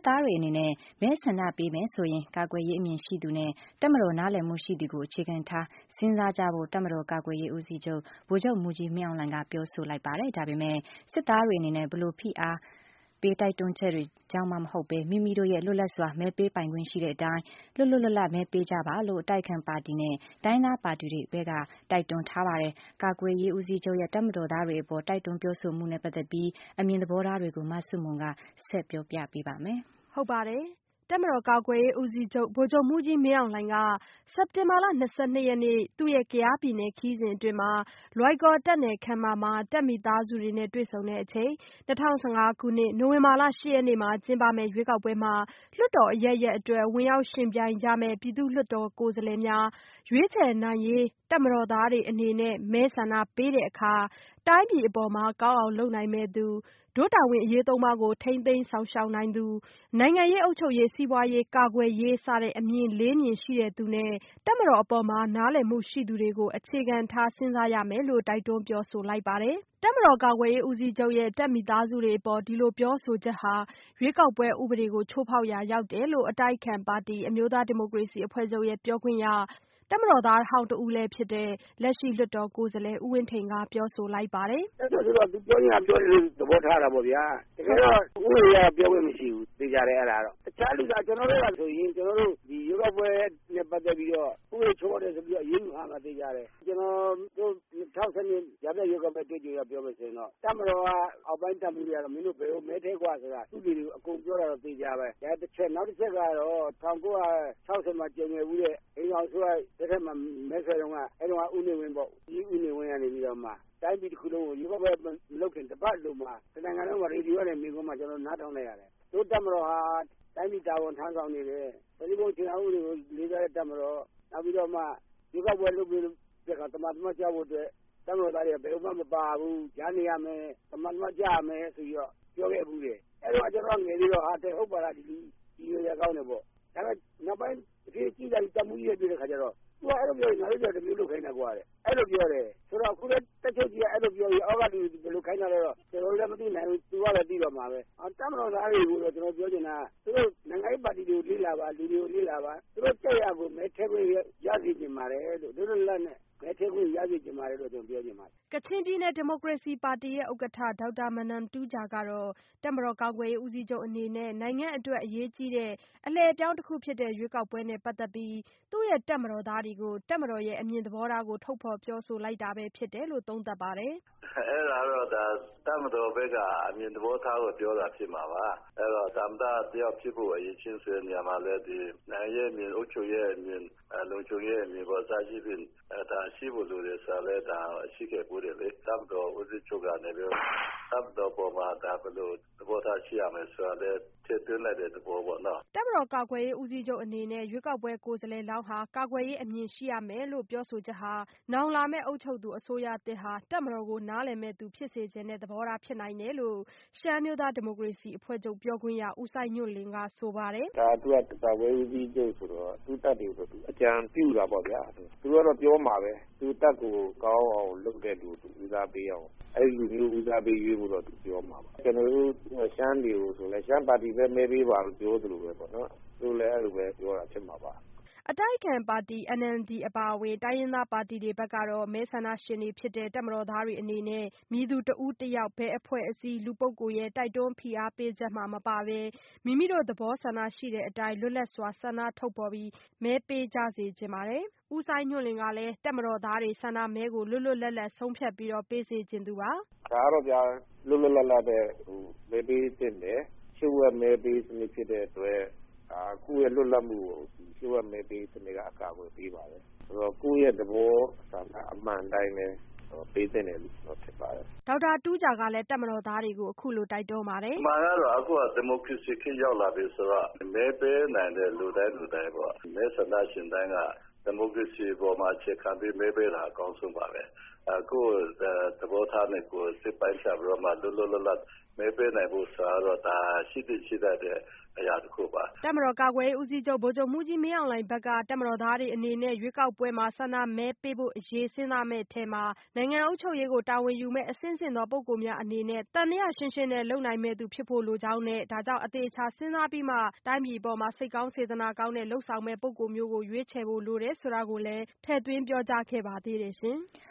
သားတွေအနေနဲ့မဲဆန္ဒပေးမယ်ဆိုရင်ကာကွယ်ရေးအမြင်ရှိသူနဲ့တပ်မတော်နားလည်မှုရှိသူကိုအခြေခံထားစဉ်းစားကြဖို့တပ်မတော်ကာကွယ်ရေးဦးစီးချုပ်ဗိုလ်ချုပ်မှူးကြီးမင်းအောင်လှိုင်ကပြောဆိုလိုက်ပါတယ်။ဒါပေမဲ့စစ်သားတွေအနေနဲ့ဘယ်လိုဖိအားပေးတိုက်တွန်းချက်တွေကြောင့်မှမဟုတ်ပဲမိမိတို့ရဲ့လွတ်လပ်စွာမဲပေးပိုင်ခွင့်ရှိတဲ့အတိုင်းလွတ်လပ်မဲပေးကြပါလို့အတိုက်ခံပါတီနဲ့တိုင်းသားပါတီတွေဘက်ကတိုက်တွန်းထားပါတယ်။ကာကွယ်ရေးဦးစီးချုပ်ရဲ့တပ်မတော်သားတွေအပေါ်တိုက်တွန်းပြောဆိုမှုနဲ့ပတ်သက်ပြီးအမြင်သဘောထားတွေကိုမဆုမွန်ကဆက်ပြောပြပေးပါမယ်။ဟုတ်ပါတယ်။တပ်မတော်ကာကွယ်ရေးဦးစီးချုပ်ဗိုလ်ချုပ်မှူးကြီးမင်းအောင်လှိုင်ကစက်တင်ဘာလ22ရက်နေ့သူ့ရဲ့ကယားပြည်နယ်ခရီးစဉ်အတွင်းမှာလွိုင်ကော်တပ်နယ်ခန်းမမှာတပ်မိသားစုတွေနဲ့တွေ့ဆုံတဲ့အချိန်2015ခုနှစ်နိုဝင်ဘာလ8ရက်နေ့မှာကျင်းပမယ့်ရွေးကောက်ပွဲမှာလွှတ်တော်အရပ်ရပ်အတွက်ဝင်ရောက်ယှဉ်ပြိုင်ကြမယ့်ပြည်သူ့လွှတ်တော်ကိုယ်စားလှယ်များရွေးချယ်နိုင်ရေးတပ်မတော်သားတွေအနေနဲ့မဲဆန္ဒပေးတဲ့အခါတိုင်းပြည်အပေါ်မှာကောင်းအောင်လုပ်နိုင်မယ့်သူဒို့တာဝန်အရေးသုံးပါးကိုထိန်းသိမ်းဆောင်ရှောက်နိုင်သူနိုင်ငံရေးအုပ်ချုပ်ရေးစီးပွားရေးကာကွယ်ရေးစတဲ့အမြင်လေးမြင်ရှိတဲ့သူနဲ့တပ်မတော်အပေါ်မှာနားလည်မှုရှိသူတွေကိုအခြေခံထားစဉ်းစားရမယ်လို့တိုက်တွန်းပြောဆိုလိုက်ပါတယ်။တပ်မတော်ကာကွယ်ရေးဦးစီးချုပ်ရဲ့တပ်မိသားစုတွေအပေါ်ဒီလိုပြောဆိုချက်ဟာရွေးကောက်ပွဲဥပဒေကိုချိုးဖောက်ရာရောက်တယ်လို့အတိုက်ခံပါတီအမျိုးသားဒီမိုကရေစီအဖွဲ့ချုပ်ရဲ့ပြောခွင့်ရတပ်မတော်သားဟောင်းတဦးလည်းဖြစ်တဲ့လက်ရှိလွှတ်တော်ကိုယ်စားလှယ်ဦးဝင်းထိန်ကပြောဆိုလိုက်ပါတယ်။ဆိုတော့သူပြောရင်ပြောတယ်သဘောထားတာပေါ့ဗျာ။တကယ်တော့ဥပဒေကပြောခွင့်မရှိဘူးသိကြတယ်အဲ့ဒါတော့။တခြားလူကကျွန်တော်တို့ကဆိုရင်ကျွန်တော်တို့ဒီရွေးကောက်ပွဲနဲ့ပတ်သက်ပြီးတော့ဥပဒေချိုးတယ်ဆိုပြီးတော့အရေးယူမှာသိကြတယ်။ကျွန်တော်တို့2012ရာပြည့်ရွေးကောက်ပွဲတွေ့ကြရပြောမယ်ဆိုရင်တော့တပ်မတော်ကအောက်ပိုင်းတပ်မှုတွေကတော့မင်းတို့ဘယ်လိုမဲထဲကွာဆိုတာသူတွေကိုအကုန်ပြောတာတော့သိကြပဲ။ဒါတစ်ချက်နောက်တစ်ချက်ကတော့1960မှာကျင်းပခဲ့တဲ့အိမ်အောင်ဆိုရတဲ့ထက်မှမဲဆွဲတော့ကအဲ့တော့ဦးနေဝင်းပေါ့ဒီဦးနေဝင်းကနေပြီးတော့မှတိုင်းပြည်တစ်ခုလုံးကိုရွေးကောက်ပွဲလုပ်ခင်တပတ်လုံးမှာတနင်္ဂနွေမှာရေဒီယိုနဲ့မိကုန်းမှာကျွန်တော်နားထောင်လိုက်ရတယ်။တို့တပ်မတော်ဟာတိုင်းပြည်တာဝန်ထမ်းဆောင်နေတယ်။ပြည်သူ့ချင်းအောင်တွေကိုလေးစားတဲ့တပ်မတော်နောက်ပြီးတော့မှရွေးကောက်ပွဲလုပ်ပြီးတဲ့ကတမန်တော်ကြောက်ဖို့အတွက်တပ်မတော်သားတွေဘယ်မှမပါဘူး။ကြားနေရမယ်တမန်တော်ကြားရမယ်ဆိုပြီးတော့ပြောခဲ့ဘူးလေ။အဲ့တော့ကျွန်တော်ငယ်လေးတော့ဟာတဲ့ဟုတ်ပါလားဒီရွေးရကောင်းတယ်ပေါ့။ဒါပေမဲ့နောက်ပိုင်းဒီကြည့်လိုက်တမှုကြီးရဲ့ပြတဲ့ခါကျတော့သူကအဲ့လိုပြောရင်ငါတို့တမျိုးလုပ်ခိုင်းတာကွာတဲ့အဲ့လိုပြောတယ်ဆိုတော့ခုလည်းတက်ချုပ်ကြီးကအဲ့လိုပြောရင်အောက်ကလူဘယ်လိုခိုင်းတာလဲတော့ကျွန်တော်လည်းမသိနိုင်ဘူးသူကလည်းသိတော့မှာပဲတပ်မတော်သားတွေကိုတော့ကျွန်တော်ပြောချင်တာသူတို့နိုင်ငံရေးပါတီတွေကိုလေ့လာပါလူတွေကိုလေ့လာပါသူတို့ကြက်ရဖို့မဲထဲခွင့်ရစီချင်ပါတယ်လို့တို့လက်နဲ့မဲထဲခွင့်ရစီချင်ပါတယ်လို့ကျွန်တော်ပြောချင်ပါတယ်ကချင်ပြည်နယ်ဒီမိုကရေစီပါတီရဲ့ဥက္ကဋ္ဌဒေါက်တာမနမ်တူးဂျာကတော့တပ်မတော်ကာကွယ်ရေးဦးစီးချုပ်အနေနဲ့နိုင်ငံအတွက်အရေးကြီးတဲ့အလှည့်အပြောင်းတစ်ခုဖြစ်တဲ့ရွေးကောက်ပွဲနဲ့ပတ်သက်ပြီးသူ့ရဲ့တပ်မတော်သားတွေကိုတပ်မတော်ရဲ့အမြင်သဘောထားကိုထုတ်ဖော်ပြောဆိုလိုက်တာပဲဖြစ်တယ်လို့သုံးသပ်ပါတယ်အဲ့ဒါတော့ဒါတပ်မတော်ဘက်ကအမြင်သဘောထားကိုပြောတာဖြစ်မှာပါအဲ့တော့သမ္မတတယောက်ဖြစ်ဖို့အရေးချင်းဆိုတဲ့နေရာမှာလည်းဒီနိုင်ငံရေးအမြင်အုပ်ချုပ်ရေးအမြင်လုံခြုံရေးအမြင်ပေါ်စားရှိပြီးဒါရှိဖို့လိုတယ်ဆိုလည်းဒါရှိခဲ့ဘူးတယ်လေတပ်မတော်ဦးစီးချုပ်ကနေပြီးတပ်မတော်ပေါ်မှာဒါဘယ်လိုသဘောထားရှိရမယ်ဆိုတာလည်းထည့်သွင်းလိုက်တဲ့သဘောပေါ့နော်တပ်မတော်ကာကွယ်ရေးဦးစီးချုပ်အနေနဲ့ရွေးကောက်ပွဲကိုယ်စားလှယ်လောင်းဟာကာကွယ်ရေးအမြင်ရှိရမယ်လို့ပြောဆိုချက်ဟာနောင်လာမယ့်အုပ်ချုပ်သူအစိုးရသစ်ဟာတပ်မတော်ကိုနားလည်မဲ့သူဖြစ်စေခြင်းတဲ့သဘောထားဖြစ်နိုင်တယ်လို့ရှမ်းမျိုးသားဒီမိုကရေစီအဖွဲ့ချုပ်ပြောခွင့်ရဦးစိုင်းညွန့်လင်းကဆိုပါတယ်ဒါသူကကာကွယ်ရေးဦးစီးချုပ်ဆိုတော့သူတပ်တွေကိုသူအကြံပြုတာပေါ့ဗျာသူကတော့ပြောမှာပဲသူတပ်ကိုကောင်းအောင်လုပ်တဲ့လူသူဦးစားပေးအောင်အဲ့ဒီလူမျိုးဦးစားပေးရွေးဖို့တော့သူပြောမှာပါကျွန်တော်တို့ရှမ်းတွေကိုဆိုလဲရှမ်းပါတီပဲမဲပေးပါလို့ပြောသလိုပဲပေါ့နော်သူလည်းအဲ့လိုပဲပြောတာဖြစ်မှာပါအတိုက်ခံပါတီ NLD အပါအဝင်တိုင်းရင်းသားပါတီတွေဘက်ကတော့မဲဆန္ဒရှင်တွေဖြစ်တဲ့တပ်မတော်သားတွေအနေနဲ့မည်သူတဦးတယောက်ဘယ်အဖွဲ့အစည်းလူပုဂ္ဂိုလ်ရဲ့တိုက်တွန်းဖိအားပေးချက်မှမပါဘဲမိမိတို့သဘောဆန္ဒရှိတဲ့အတိုင်းလွတ်လပ်စွာဆန္ဒထုတ်ဖော်ပြီးမဲပေးကြစေချင်ပါတယ်။ဦးစိုင်းညွန့်လင်းကလည်းတပ်မတော်သားတွေဆန္ဒမဲကိုလွတ်လွတ်လပ်လပ်ဆုံးဖြတ်ပြီးပေးစေချင်သူပါ။ဒါကတော့ဗျာလွတ်လွတ်လပ်လပ်တဲ့မဲပေးတဲ့တယ်ရှုပ်ဝဲမဲပေးစနစ်ဖြစ်တဲ့အတွက်ကိုယ့်ရဲ့လွတ်လပ်မှုကိုရှုပ်ဝဲမဲပေးစနစ်ကအကာအကွယ်ပေးပါတယ်။ဆိုတော့ကိုယ့်ရဲ့သဘောဆန္ဒအမှန်တိုင်းနဲ့ပေးတဲ့တယ်လို့ဖြစ်ပါတယ်ဒေါက်တာတူးဂျာကလည်းတပ်မတော်သားတွေကိုအခုလိုတိုက်တွန်းပါတယ်မှန်ကတော့အခုကဒီမိုကရေစီခေတ်ရောက်လာပြီဆိုတော့မဲပေးနိုင်တဲ့လူတိုင်းပေါ့မဲဆန္ဒရှင်တိုင်းကဒီမိုကရေစီပေါ်မှာအခြေခံပြီးမဲပေးတာအကောင်းဆုံးပါပဲအခုသဘောထားနဲ့ကိုစစ်ပိုင်းချပြီးတော့မှလွတ်လွတ်လပ်လပ်မဲပေးနိုင်ဖို့ဆိုတော့ဒါရှိတဲ့အရာတစ်ခုပါတပ်မတော်ကာကွယ်ရေးဦးစီးချုပ်ဗိုလ်ချုပ်မှူးကြီးမင်းအောင်လှိုင်ဘက်ကတပ်မတော်သားတွေအနေနဲ့ရွေးကောက်ပွဲမှာဆန္ဒမဲပေးဖို့အရေးစဉ်းစားမယ့်ထဲမှာနိုင်ငံအုပ်ချုပ်ရေးကိုတာဝန်ယူမယ့်အဆင့်ဆင့်သောပုဂ္ဂိုလ်များအနေနဲ့သံသယရှင်းရှင်းနဲ့လုပ်နိုင်မယ့်သူဖြစ်ဖို့လိုကြောင်းနဲ့ဒါကြောင့်အသေးချာစဉ်းစားပြီးမှတိုင်းပြည်ပေါ်မှာစိတ်ကောင်းစေတနာကောင်းနဲ့လှုပ်ဆောင်မယ့်ပုဂ္ဂိုလ်မျိုးကိုရွေးချယ်ဖို့လိုတယ်ဆိုတာကိုလည်းထည့်သွင်းပြောကြားခဲ့ပါသေးတယ်ရှင်။